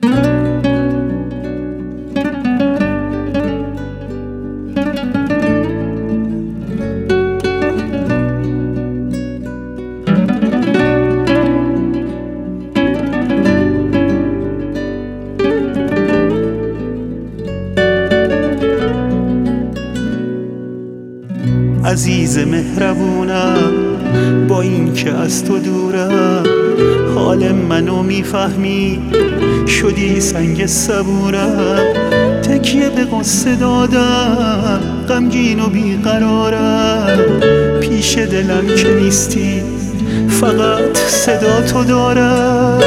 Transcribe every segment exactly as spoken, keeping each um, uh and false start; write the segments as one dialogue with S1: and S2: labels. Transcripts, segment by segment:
S1: عزیز مهربونم، با این که از تو دورم، حال منو میفهمی، شدی سنگ صبورم. تکیه به قصه دادم، غمگین و بیقرارم، پیش دلم که نیستی، فقط صدا تو دارم.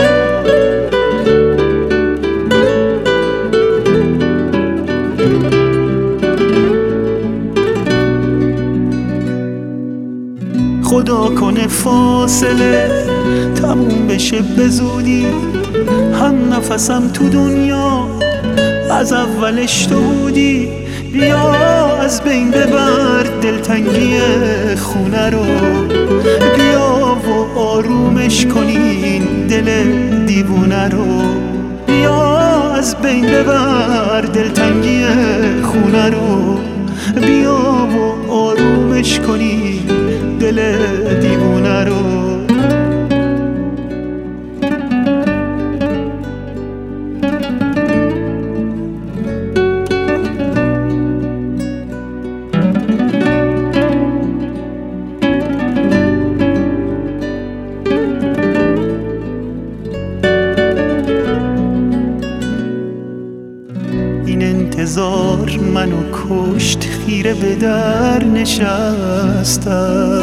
S1: خدا کنه فاصله تموم بشه به زودی، هم نفسم تو دنیا از اولش تو بودی. بیا از بین ببر دلتنگی خونه رو، بیا و آرومش کنین دل دیوونه رو. بیا از بین ببر دلتنگی خونه رو، بیا و آرومش کنین دل دیوونه رو. این انتظار منو کشت، خیره به در نشستم.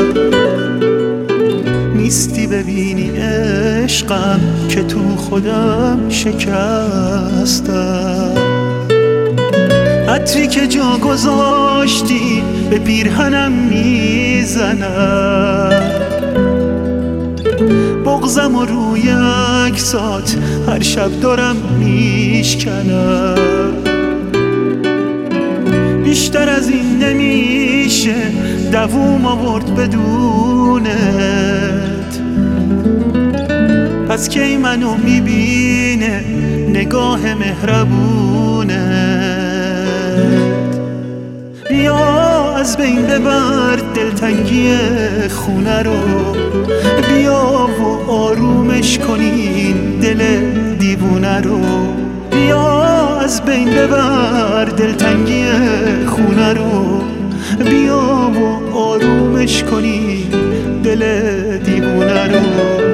S1: نیستی ببینی عشقم که تو خودم شکستم. عطری که جا گذاشتی به پیرهنم میزنم، بغضم و روی عکسات هر شب دارم میشکنم. بیشتر از این نمیشه دووم آورد بدونت، پس کی منو میبینه نگاه مهربونت. بیا از بین ببر دلتنگی خونه رو، بیا و آرومش کنین دل دیوونه رو. بیا از بین ببر دلتنگی خونه رو، بیا و آرومش کنین دل دیوونه رو.